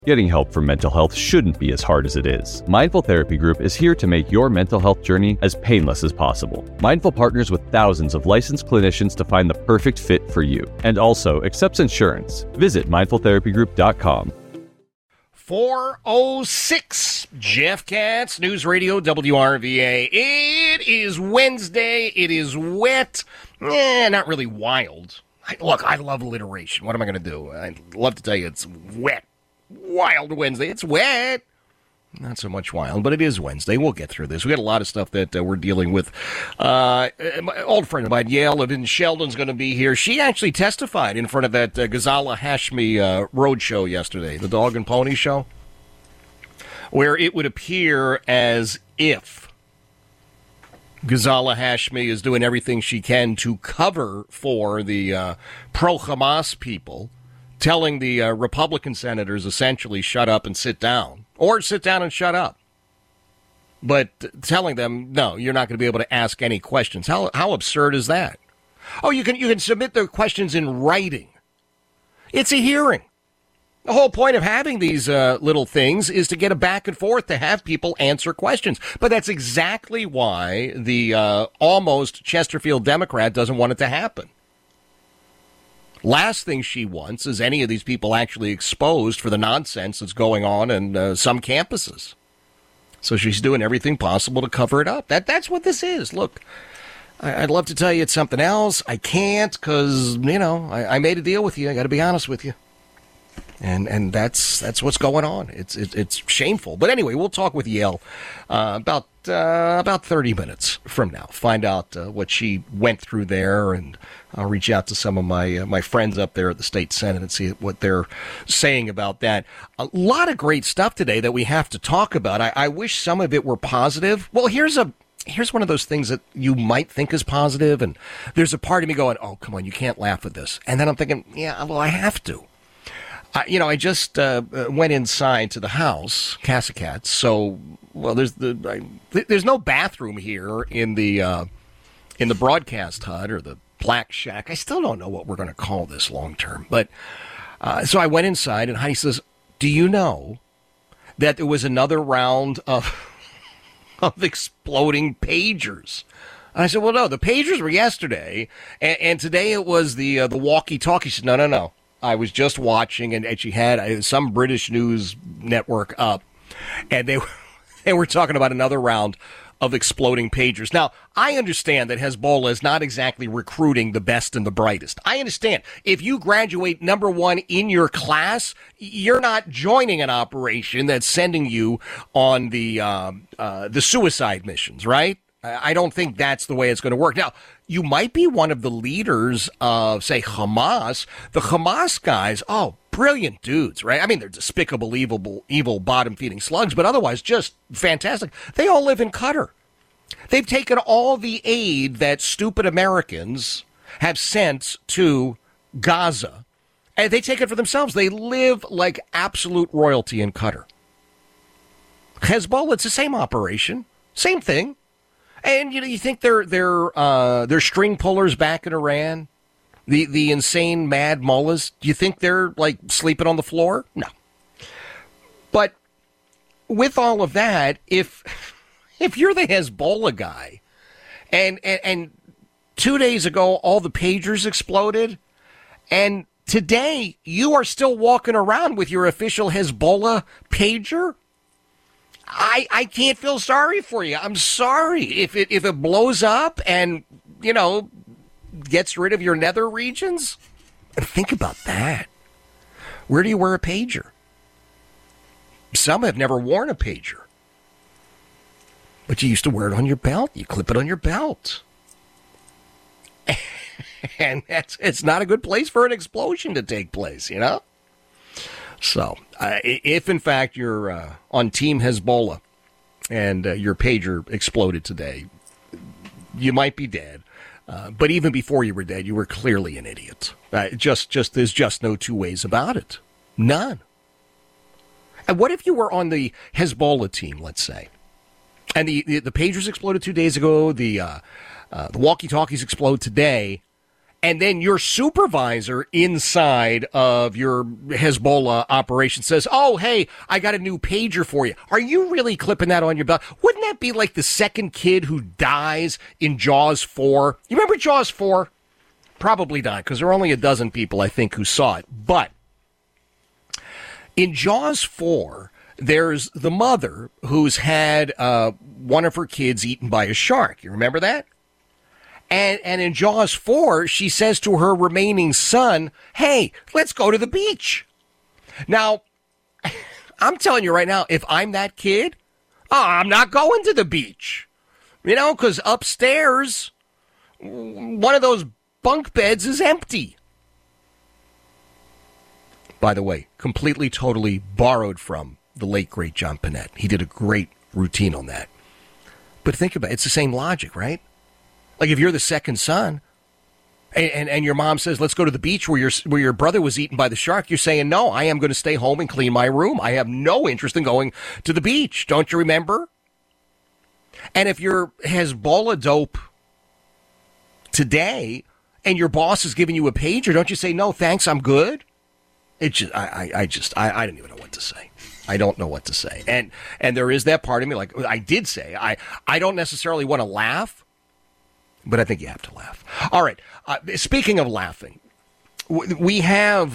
Getting help for mental health shouldn't be as hard as it is. Mindful Therapy Group is here to make your mental health journey as painless as possible. Mindful partners with thousands of licensed clinicians to find the perfect fit for you, and also accepts insurance. Visit mindfultherapygroup.com. 4:06, Jeff Katz, News Radio WRVA. It is Wednesday. It is wet. Not really wild. Look, I love alliteration. What am I going to do? I'd love to tell you it's wet. Wild Wednesday. It's wet. Not so much wild, but it is Wednesday. We'll get through this. We got a lot of stuff that we're dealing with. My old friend of mine, Yael Levin Sheldon's going to be here. She actually testified in front of that Ghazala Hashmi road show yesterday, the dog and pony show, where it would appear as if Ghazala Hashmi is doing everything she can to cover for the pro-Hamas people, telling the Republican senators essentially shut up and sit down, or sit down and shut up. But telling them, no, you're not going to be able to ask any questions. How absurd is that? Oh, you can submit the questions in writing. It's a hearing. The whole point of having these little things is to get a back and forth, to have people answer questions. But that's exactly why the almost Chesterfield Democrat doesn't want it to happen. Last thing she wants is any of these people actually exposed for the nonsense that's going on in some campuses. So she's doing everything possible to cover it up. That's what this is. Look, I'd love to tell you it's something else. I can't because, I made a deal with you. I got to be honest with you. And that's what's going on. It's shameful. But anyway, we'll talk with Yael about 30 minutes from now. Find out what she went through there, and I'll reach out to some of my friends up there at the state senate and see what they're saying about that. A lot of great stuff today that we have to talk about. I wish some of it were positive. Well, here's one of those things that you might think is positive, and there's a part of me going, oh, come on, you can't laugh at this. And then I'm thinking, yeah, well, I have to. I just went inside to the house, Casa Cats. So, well, there's no bathroom here in the broadcast hut or the Black Shack. I still don't know what we're going to call this long term. But so I went inside, and Heidi says, "Do you know that there was another round of exploding pagers?" And I said, "Well, no, the pagers were yesterday, and today it was the walkie-talkie." She said, No. I was just watching, and she had some British news network up, and they were talking about another round of exploding pagers. Now, I understand that Hezbollah is not exactly recruiting the best and the brightest. I understand. If you graduate number one in your class, you're not joining an operation that's sending you on the suicide missions, right? I don't think that's the way it's going to work. Now, you might be one of the leaders of, say, Hamas. The Hamas guys, brilliant dudes, right? I mean, they're despicable, evil bottom-feeding slugs, but otherwise just fantastic. They all live in Qatar. They've taken all the aid that stupid Americans have sent to Gaza, and they take it for themselves. They live like absolute royalty in Qatar. Hezbollah, it's the same operation, same thing. And you think they're string pullers back in Iran, the insane mad mullahs? Do you think they're like sleeping on the floor? No. But with all of that, if you're the Hezbollah guy, and 2 days ago all the pagers exploded, and today you are still walking around with your official Hezbollah pager, I can't feel sorry for you. I'm sorry if it blows up and, gets rid of your nether regions. Think about that. Where do you wear a pager? Some have never worn a pager. But you used to wear it on your belt. You clip it on your belt. And it's not a good place for an explosion to take place, So, if in fact you're on Team Hezbollah and your pager exploded today, you might be dead. But even before you were dead, you were clearly an idiot. There's just no two ways about it. None. And what if you were on the Hezbollah team, let's say, and the pagers exploded 2 days ago, the walkie-talkies explode today, and then your supervisor inside of your Hezbollah operation says, oh, hey, I got a new pager for you. Are you really clipping that on your belt? Wouldn't that be like the second kid who dies in Jaws 4? You remember Jaws 4? Probably not, because there are only a dozen people, I think, who saw it. But in Jaws 4, there's the mother who's had one of her kids eaten by a shark. You remember that? And in Jaws 4, she says to her remaining son, hey, let's go to the beach. Now, I'm telling you right now, if I'm that kid, I'm not going to the beach. You know, because upstairs, one of those bunk beds is empty. By the way, completely, totally borrowed from the late, great John Panette. He did a great routine on that. But think about it. It's the same logic, right? Like if you're the second son and your mom says, let's go to the beach where your brother was eaten by the shark, you're saying, no, I am going to stay home and clean my room. I have no interest in going to the beach. Don't you remember? And if you're Hezbollah dope today and your boss is giving you a pager, don't you say, no, thanks, I'm good? It just, I don't even know what to say. I don't know what to say. And there is that part of me, like I did say, I don't necessarily want to laugh, but I think you have to laugh. All right. Speaking of laughing, we have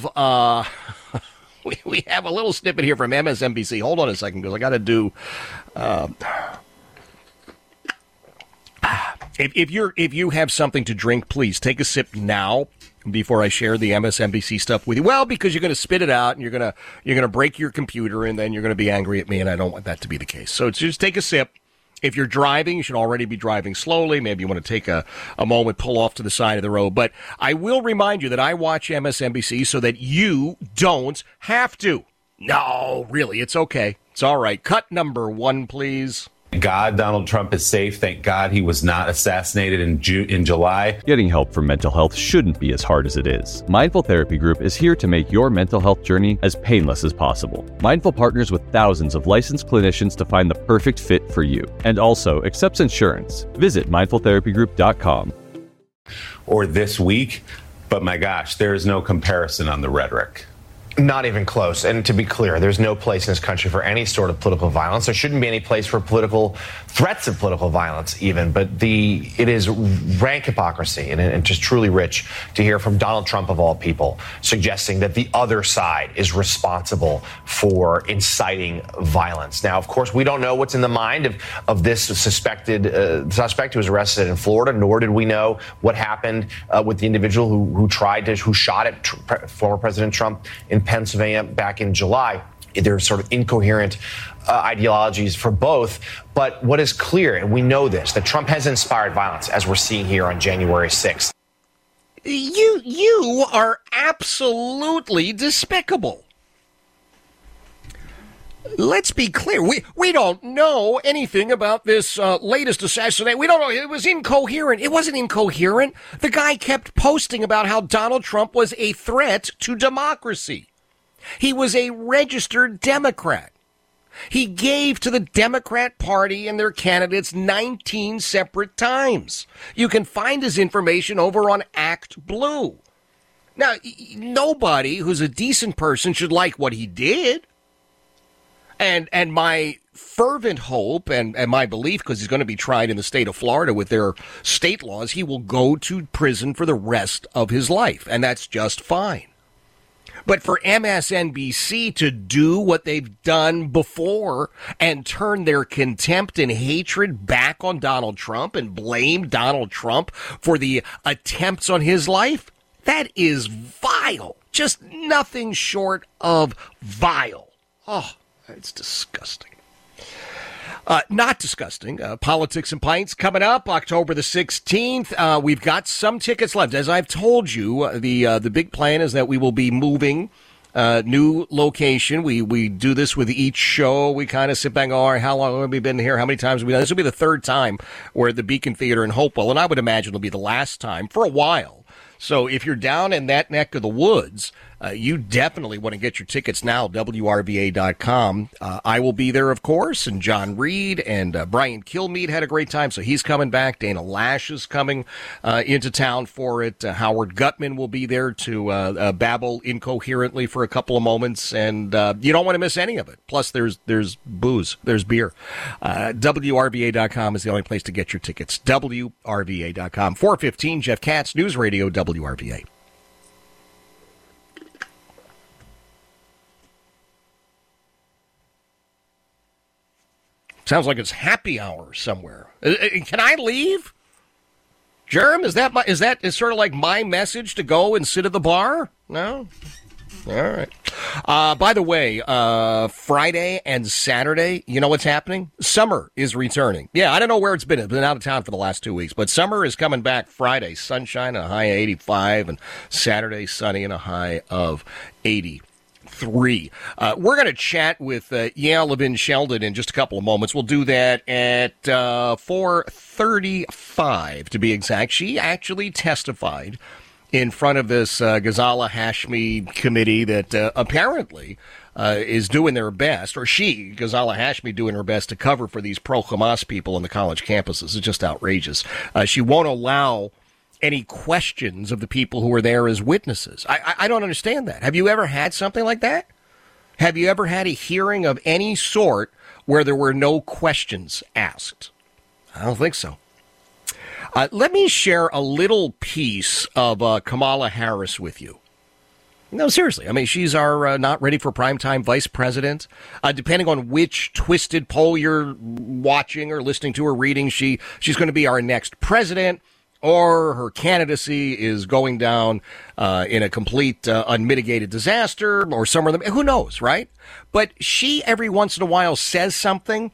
we have a little snippet here from MSNBC. Hold on a second, because I got to do. If you have something to drink, please take a sip now before I share the MSNBC stuff with you. Well, because you're going to spit it out and you're going to break your computer and then you're going to be angry at me, and I don't want that to be the case. So just take a sip. If you're driving, you should already be driving slowly. Maybe you want to take a moment, pull off to the side of the road. But I will remind you that I watch MSNBC so that you don't have to. No, really, it's okay. It's all right. Cut number 1, please. God, Donald Trump is safe. Thank God he was not assassinated in July. Getting help for mental health shouldn't be as hard as it is. Mindful Therapy Group is here to make your mental health journey as painless as possible. Mindful partners with thousands of licensed clinicians to find the perfect fit for you, and also accepts insurance. Visit mindfultherapygroup.com. Or this week, but my gosh, there is no comparison on the rhetoric. Not even close. And to be clear, there's no place in this country for any sort of political violence. There shouldn't be any place for political threats of political violence even. But it is rank hypocrisy and just truly rich to hear from Donald Trump, of all people, suggesting that the other side is responsible for inciting violence. Now, of course, we don't know what's in the mind of this suspect who was arrested in Florida, nor did we know what happened with the individual who shot at former President Trump in Pennsylvania back in July. There are sort of incoherent ideologies for both. But what is clear, and we know this, that Trump has inspired violence, as we're seeing here on January 6th. You are absolutely despicable. Let's be clear. We don't know anything about this latest assassination. We don't know. It was incoherent. It wasn't incoherent. The guy kept posting about how Donald Trump was a threat to democracy. He was a registered Democrat. He gave to the Democrat Party and their candidates 19 separate times. You can find his information over on Act Blue. Now, nobody who's a decent person should like what he did. And my fervent hope and my belief, because he's going to be tried in the state of Florida with their state laws, he will go to prison for the rest of his life. And that's just fine. But for MSNBC to do what they've done before and turn their contempt and hatred back on Donald Trump and blame Donald Trump for the attempts on his life, that is vile. Just nothing short of vile. Oh, it's disgusting. Not disgusting. Politics and Pints coming up October the 16th. We've got some tickets left. As I've told you, the big plan is that we will be moving new location. We do this with each show. We kind of sit back and go, all right, how long have we been here? How many times have we done this? Will be the third time we're at the Beacon Theater in Hopewell, and I would imagine it'll be the last time for a while. So if you're down in that neck of the woods, you definitely want to get your tickets now, WRVA.com. I will be there, of course, and John Reed and Brian Kilmeade had a great time, so he's coming back. Dana Lash is coming into town for it. Howard Gutman will be there to babble incoherently for a couple of moments, and you don't want to miss any of it. Plus, there's booze, there's beer. WRVA.com is the only place to get your tickets. WRVA.com. 4:15, Jeff Katz, News Radio, WRVA. Sounds like it's happy hour somewhere. Can I leave? Jerem, is sort of like my message to go and sit at the bar? No? All right. By the way, Friday and Saturday, you know what's happening? Summer is returning. Yeah, I don't know where it's been. It's been out of town for the last 2 weeks, but summer is coming back Friday. Sunshine and a high of 85, and Saturday sunny and a high of 80. We're going to chat with Yael Levin Sheldon in just a couple of moments. We'll do that at 4:35 to be exact. She actually testified in front of this Ghazala Hashmi committee that apparently is doing their best, or Ghazala Hashmi, doing her best to cover for these pro-Hamas people on the college campuses. It's just outrageous. She won't allow any questions of the people who are there as witnesses. I don't understand that. Have you ever had something like that? Have you ever had a hearing of any sort where there were no questions asked? I don't think so. Let me share a little piece of Kamala Harris with you. No, seriously. I mean, she's our not ready for primetime vice president. Depending on which twisted poll you're watching or listening to or reading, she's going to be our next president. Or her candidacy is going down in a complete unmitigated disaster, or somewhere. Who knows, right? But she every once in a while says something.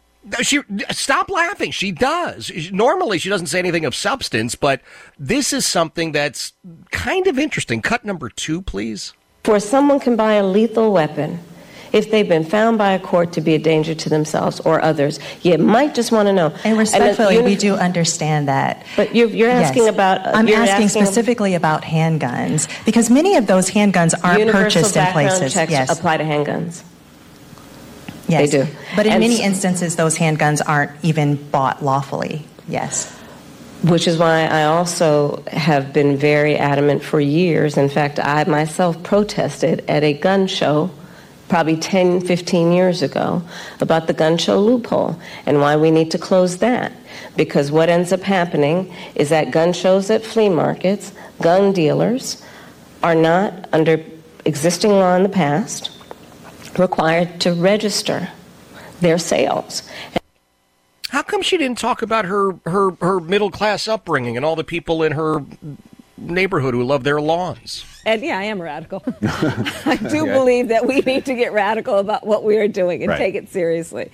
Stop laughing. She does. Normally, she doesn't say anything of substance, but this is something that's kind of interesting. Cut number 2, please. For someone can buy a lethal weapon if they've been found by a court to be a danger to themselves or others. You might just want to know. And respectfully, we do understand that. But you're asking about... I'm asking specifically about handguns, because many of those handguns aren't purchased in places. Universal background checks apply to handguns. Yes. They do. But in many instances, those handguns aren't even bought lawfully. Yes. Which is why I also have been very adamant for years. In fact, I myself protested at a gun show probably 10, 15 years ago about the gun show loophole and why we need to close that. Because what ends up happening is that gun shows at flea markets, gun dealers are not, under existing law in the past, required to register their sales. How come she didn't talk about her middle-class upbringing and all the people in her neighborhood who love their lawns? And yeah, I am a radical. I do believe that we need to get radical about what we are doing and take it seriously.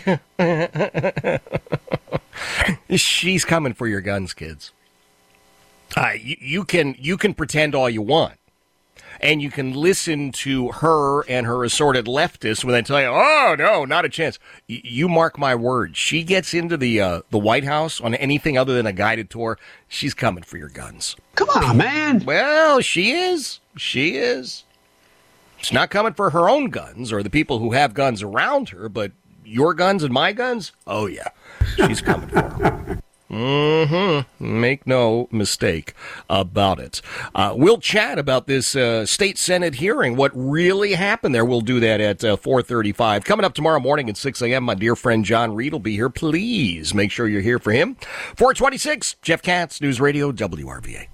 She's coming for your guns, kids. You can pretend all you want, and you can listen to her and her assorted leftists when they tell you, "Oh no, not a chance." You mark my words. She gets into the White House on anything other than a guided tour, she's coming for your guns. Come on, man. Well, she is. She is. She's not coming for her own guns or the people who have guns around her, but your guns and my guns? Oh, yeah. She's coming for them. Mm-hmm. Make no mistake about it. We'll chat about this state Senate hearing, what really happened there. We'll do that at 4:35. Coming up tomorrow morning at 6 a.m., my dear friend John Reed will be here. Please make sure you're here for him. 4:26, Jeff Katz, News Radio, WRVA.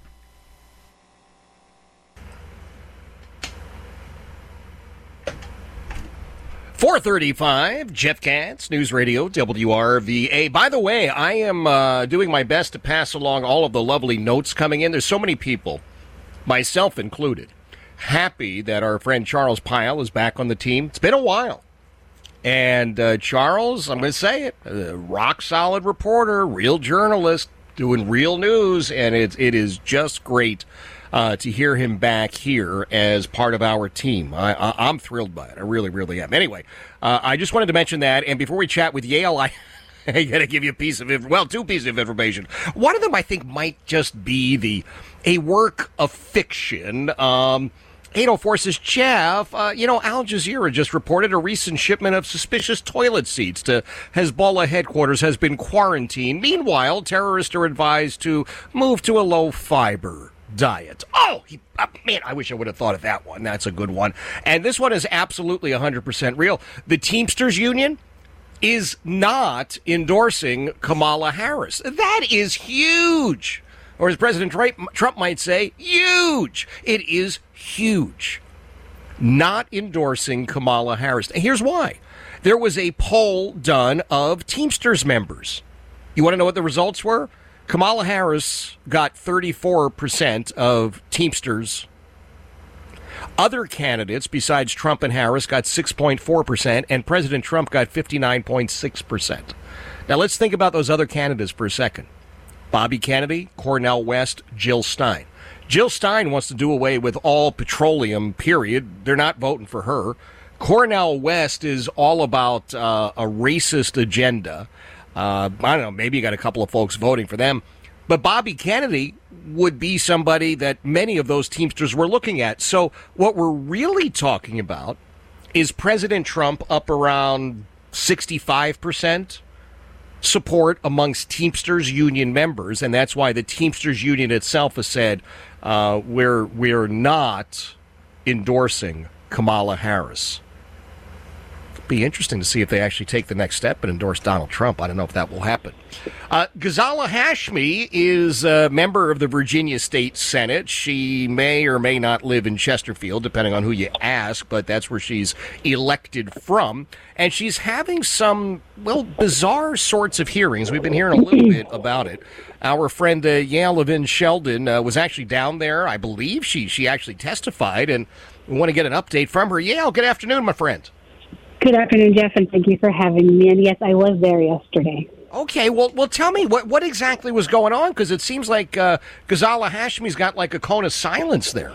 4:35, Jeff Katz, News Radio, WRVA. By the way, I am doing my best to pass along all of the lovely notes coming in. There's so many people, myself included, happy that our friend Charles Pyle is back on the team. It's been a while. And Charles, I'm going to say it, rock-solid reporter, real journalist, doing real news, and it is just great to hear him back here as part of our team. I'm thrilled by it. I really, really am. Anyway, I just wanted to mention that. And before we chat with Yael, I got to give you two pieces of information. One of them I think might just be a work of fiction. 804 says, Jeff, Al Jazeera just reported a recent shipment of suspicious toilet seats to Hezbollah headquarters has been quarantined. Meanwhile, terrorists are advised to move to a low-fiber diet. Man, I wish I would have thought of that one. That's a good one. And this one is absolutely 100% real. The Teamsters Union is not endorsing Kamala Harris. That is huge. Or as President Trump might say, huge. It is huge. Not endorsing Kamala Harris. And here's why. There was a poll done of Teamsters members. You want to know what the results were? Kamala Harris got 34% of Teamsters. Other candidates besides Trump and Harris got 6.4%, and President Trump got 59.6%. Now let's think about those other candidates for a second. Bobby Kennedy, Cornel West, Jill Stein. Jill Stein wants to do away with all petroleum, period. They're not voting for her. Cornel West is all about a racist agenda. I don't know, maybe you got a couple of folks voting for them. But Bobby Kennedy would be somebody that many of those Teamsters were looking at. So what we're really talking about is President Trump up around 65% support amongst Teamsters Union members, and that's why the Teamsters Union itself has said we're not endorsing Kamala Harris. Be interesting to see if they actually take the next step and endorse Donald Trump. I don't know if that will happen. Ghazala Hashmi is a member of the Virginia State Senate. She may or may not live in Chesterfield, depending on who you ask, but that's where she's elected from. And she's having some, bizarre sorts of hearings. We've been hearing a little bit about it. Our friend Yael Levin Sheldon was actually down there. I believe she actually testified, and we want to get an update from her. Yael, good afternoon, my friend. Good afternoon, Jeff, and thank you for having me. And yes, I was there yesterday. Okay, well, tell me what exactly was going on, because it seems like Ghazala Hashmi's got like a cone of silence there.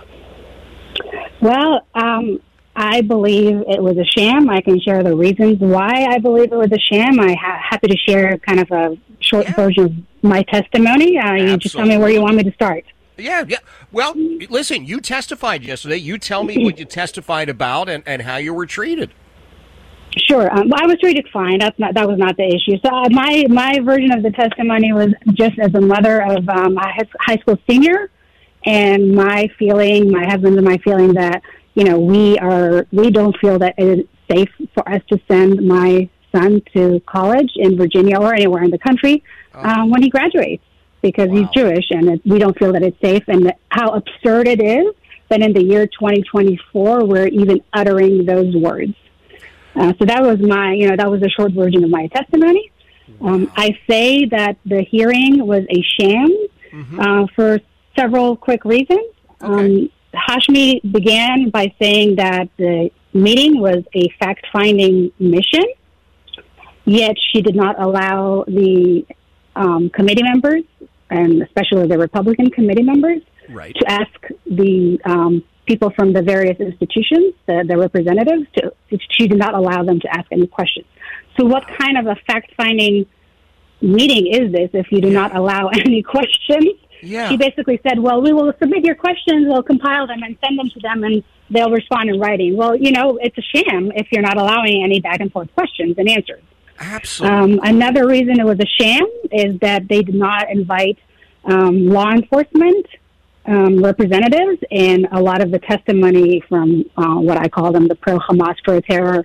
Well, I believe it was a sham. I can share the reasons why I believe it was a sham. I'm happy to share kind of a short version of my testimony. You just tell me where you want me to start. Yeah. Well, listen, you testified yesterday. You tell me what you testified about and how you were treated. Sure. I was treated fine. That was not the issue. So my version of the testimony was just as a mother of a high school senior, and my husband and my feeling that, we don't feel that it is safe for us to send my son to college in Virginia or anywhere in the country when he graduates, because he's Jewish, and we don't feel that it's safe, and how absurd it is that in the year 2024 we're even uttering those words. So that was that was a short version of my testimony. I say that the hearing was a sham for several quick reasons. Okay. Hashmi began by saying that the meeting was a fact-finding mission, yet she did not allow the committee members, and especially the Republican committee members, to ask the people from the various institutions, the representatives, she did not allow them to ask any questions. So what kind of a fact-finding meeting is this if you do not allow any questions? Yeah. She basically said, well, we will submit your questions, we'll compile them and send them to them, and they'll respond in writing. Well, it's a sham if you're not allowing any back-and-forth questions and answers. Absolutely. Another reason it was a sham is that they did not invite law enforcement representatives, and a lot of the testimony from what I call them the pro-Hamas, pro-terror,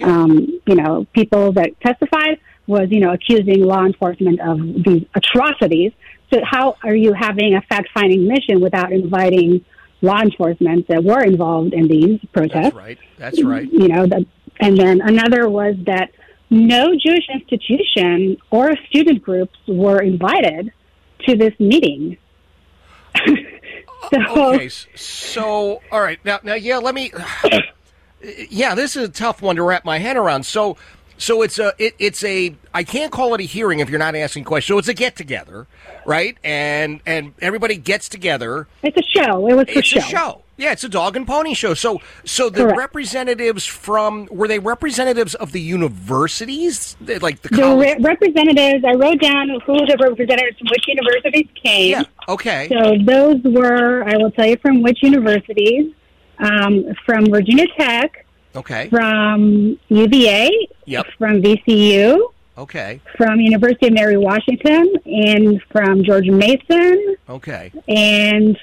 people that testified was, accusing law enforcement of these atrocities. So how are you having a fact-finding mission without inviting law enforcement that were involved in these protests? That's right. And then another was that no Jewish institution or student groups were invited to this meeting. So, all right. Now, yeah, let me. Yeah, this is a tough one to wrap my head around. So it's a. I can't call it a hearing if you're not asking questions. So it's a get together, right? And everybody gets together. It's a show. It was a show. It's a show. Yeah, it's a dog and pony show. So the Correct. Representatives were they representatives of the universities, like the college? Representatives. I wrote down who the representatives from which universities came. Yeah. Okay. So those were, I will tell you from which universities. from Virginia Tech, okay, from UVA, yep, from VCU, okay, from University of Mary Washington, and from George Mason, okay, and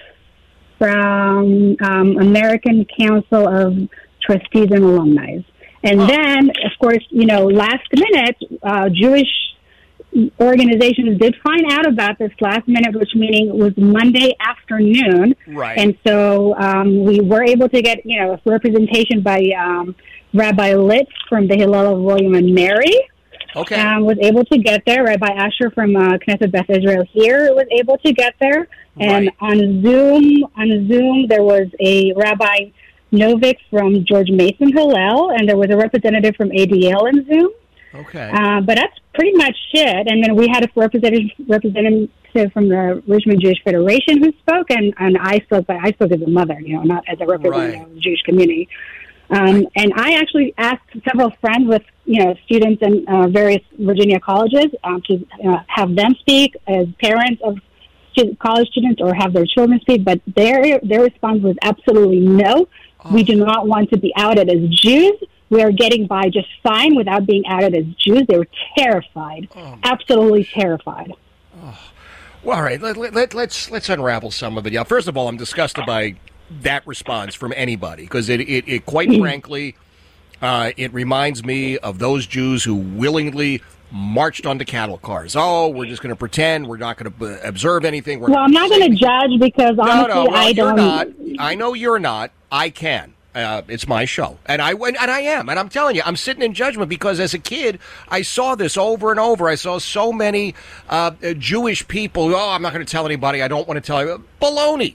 from American Council of Trustees and Alumni. And then, of course, last minute, Jewish organizations did find out about this last minute, which meaning it was Monday afternoon. Right. And so we were able to get, representation by Rabbi Litz from the Hillel of William and Mary. Okay. Was able to get there. Rabbi Asher from Knesset Beth Israel here was able to get there. And on Zoom, there was a Rabbi Novik from George Mason Hillel, and there was a representative from ADL in Zoom. Okay. But that's pretty much it. And then we had a representative from the Richmond Jewish Federation who spoke, and I spoke, but I spoke as a mother, not as a representative of the Jewish community. And I actually asked several friends with, students in various Virginia colleges to have them speak as parents of college students or have their children speak, but their response was absolutely no. Oh. We do not want to be outed as Jews. We are getting by just fine without being outed as Jews. They were terrified, absolutely terrified. Oh. Well, all right, let's unravel some of it. Yeah, first of all, I'm disgusted by that response from anybody because it quite frankly, it reminds me of those Jews who willingly marched onto cattle cars. Oh, we're just going to pretend we're not going to observe anything. I'm not going to judge because honestly, I don't. You're not. I know you're not. I can. It's my show, and I am, and I'm telling you, I'm sitting in judgment because as a kid, I saw this over and over. I saw so many Jewish people. Oh, I'm not going to tell anybody. I don't want to tell you. Baloney.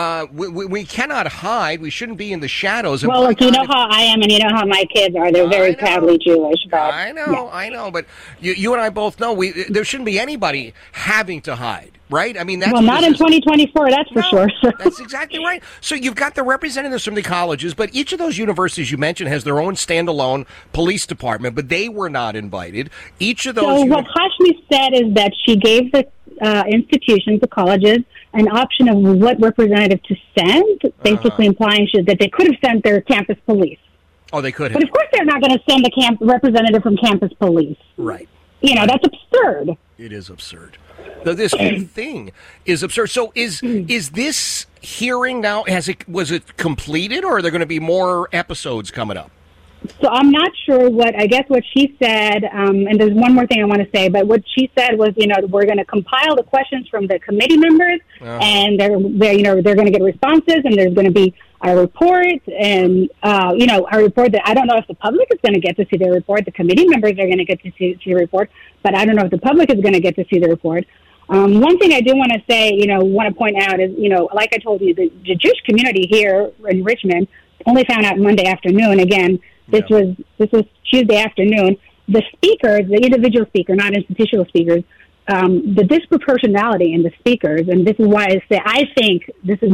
We cannot hide. We shouldn't be in the shadows. Well, look, you know how I am, and you know how my kids are. They're very proudly Jewish. But I know. But you and I both know there shouldn't be anybody having to hide, right? I mean, that's not in 2024. That's for sure. That's exactly right. So you've got the representatives from the colleges, but each of those universities you mentioned has their own standalone police department, but they were not invited. Each of those. So what Hashmi said is that she gave the institutions, the colleges, an option of what representative to send, basically implying that they could have sent their campus police. Oh, they could have. But of course they're not going to send a representative from campus police. Right. That's absurd. It is absurd. This whole thing is absurd. So is this hearing now, was it completed, or are there going to be more episodes coming up? So I'm not sure what she said, and there's one more thing I want to say, but what she said was, we're going to compile the questions from the committee members, and they're going to get responses, and there's going to be a report, and, a report that I don't know if the public is going to get to see the report. The committee members are going to get to see the report, but I don't know if the public is going to get to see the report. One thing I do want to say, want to point out is, like I told you, the Jewish community here in Richmond only found out Monday afternoon. Again, this was Tuesday afternoon. The speakers, the individual speaker, not institutional speakers, the disproportionality in the speakers, and this is why I say I think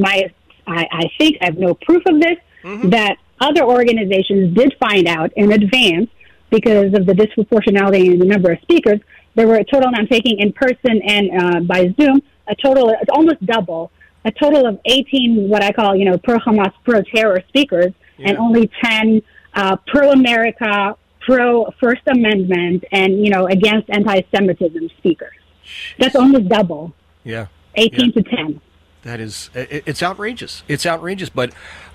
I have no proof of this, that other organizations did find out in advance because of the disproportionality in the number of speakers. There were a total, and I'm taking in person and by Zoom, it's almost double, a total of 18 what I call, pro-Hamas, pro-terror speakers, and only 10 pro-America, pro-First Amendment, and, against anti-Semitism speakers. That's almost double. Yeah. 18 to 10. That is, it's outrageous. It's outrageous. But,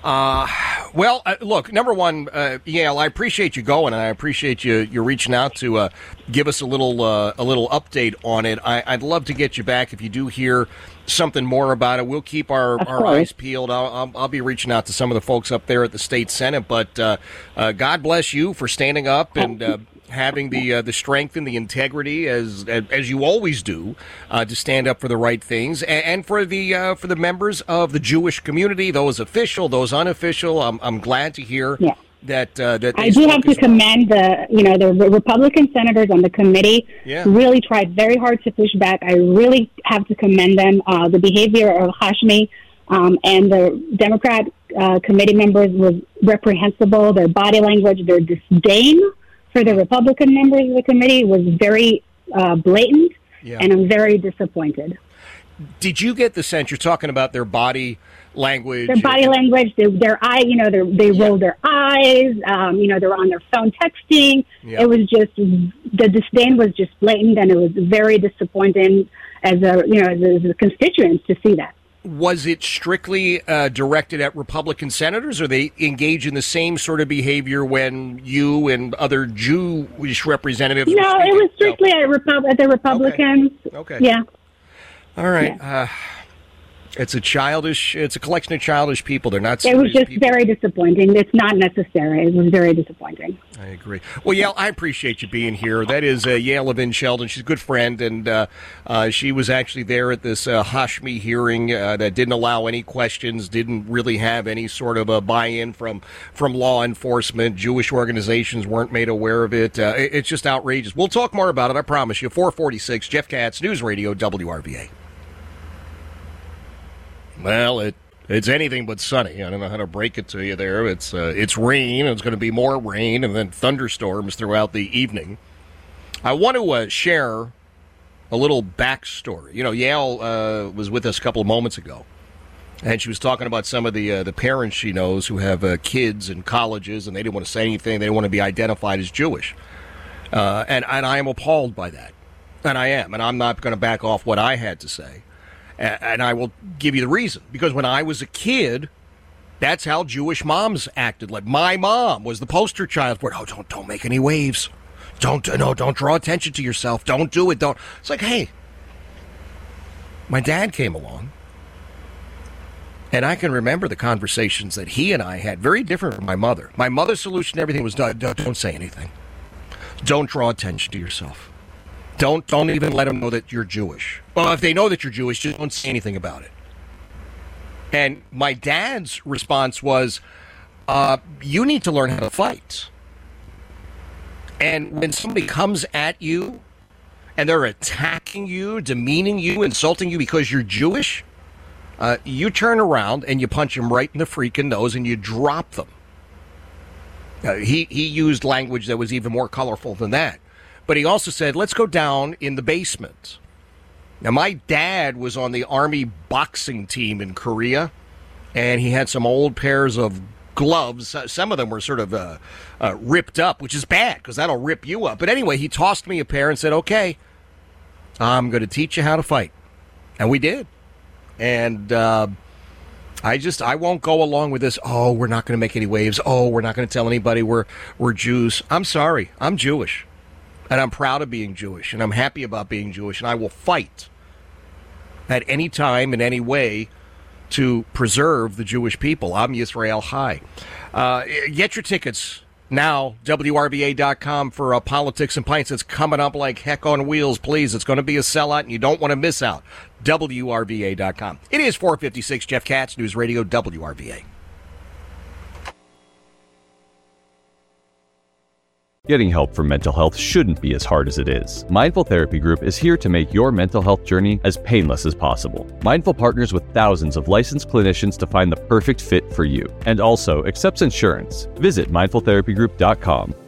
look, number one, Yale, I appreciate you going, and I appreciate you reaching out to give us a little update on it. I'd love to get you back if you do hear something more about it. We'll keep our eyes peeled. I'll be reaching out to some of the folks up there at the state Senate. But God bless you for standing up and having the strength and the integrity as you always do to stand up for the right things and for the members of the Jewish community, those official, those unofficial. I'm glad to hear that I do have to commend the Republican senators on the committee really tried very hard to push back. I really have to commend them. The behavior of Hashmi and the Democrat committee members was reprehensible. Their body language, their disdain for the Republican members of the committee was very blatant, and I'm very disappointed. Did you get the sense, you're talking about their body language? Their body language, their eye, they roll their eyes, they're on their phone texting. Yeah. It was just, the disdain was just blatant, and it was very disappointing as a constituent to see that. Was it strictly directed at Republican senators, or they engage in the same sort of behavior when you and other Jewish representatives? No, it was strictly at the Republicans. Okay. Yeah. All right. Yeah. It's a collection of childish people. They're not. It was just very disappointing. It's not necessary. It was very disappointing. I agree. Well, Yael, I appreciate you being here. That is Yael Levin Sheldon. She's a good friend, and she was actually there at this Hashmi hearing that didn't allow any questions, didn't really have any sort of a buy-in from law enforcement. Jewish organizations weren't made aware of it. It's just outrageous. We'll talk more about it, I promise you. 446, Jeff Katz, News Radio, WRVA. Well, it's anything but sunny. I don't know how to break it to you there. It's rain, and it's going to be more rain, and then thunderstorms throughout the evening. I want to share a little backstory. Yael was with us a couple of moments ago, and she was talking about some of the parents she knows who have kids in colleges, and they didn't want to say anything. They didn't want to be identified as Jewish. And I am appalled by that. And I am. And I'm not going to back off what I had to say. And I will give you the reason. Because when I was a kid, that's how Jewish moms acted. Like, my mom was the poster child for, don't make any waves. Don't draw attention to yourself. Don't do it. Don't. It's like, hey, my dad came along, and I can remember the conversations that he and I had, very different from my mother. My mother's solution to everything was, don't say anything. Don't draw attention to yourself. Don't even let them know that you're Jewish. Well, if they know that you're Jewish, just don't say anything about it. And my dad's response was, you need to learn how to fight. And when somebody comes at you and they're attacking you, demeaning you, insulting you because you're Jewish, you turn around and you punch them right in the freaking nose and you drop them. He used language that was even more colorful than that. But he also said, let's go down in the basement. Now, my dad was on the Army boxing team in Korea, and he had some old pairs of gloves. Some of them were sort of ripped up, which is bad because that'll rip you up. But anyway, he tossed me a pair and said, okay, I'm going to teach you how to fight. And we did. And I won't go along with this, we're not going to make any waves. We're not going to tell anybody we're Jews. I'm sorry. I'm Jewish. And I'm proud of being Jewish, and I'm happy about being Jewish, and I will fight at any time in any way to preserve the Jewish people. I'm Yisrael Chai. Get your tickets now, WRVA.com, for Politics and Pints. It's coming up like heck on wheels, please. It's going to be a sellout, and you don't want to miss out. WRVA.com. It is 456, Jeff Katz, News Radio, WRVA. Getting help for mental health shouldn't be as hard as it is. Mindful Therapy Group is here to make your mental health journey as painless as possible. Mindful partners with thousands of licensed clinicians to find the perfect fit for you, and also accepts insurance. Visit mindfultherapygroup.com.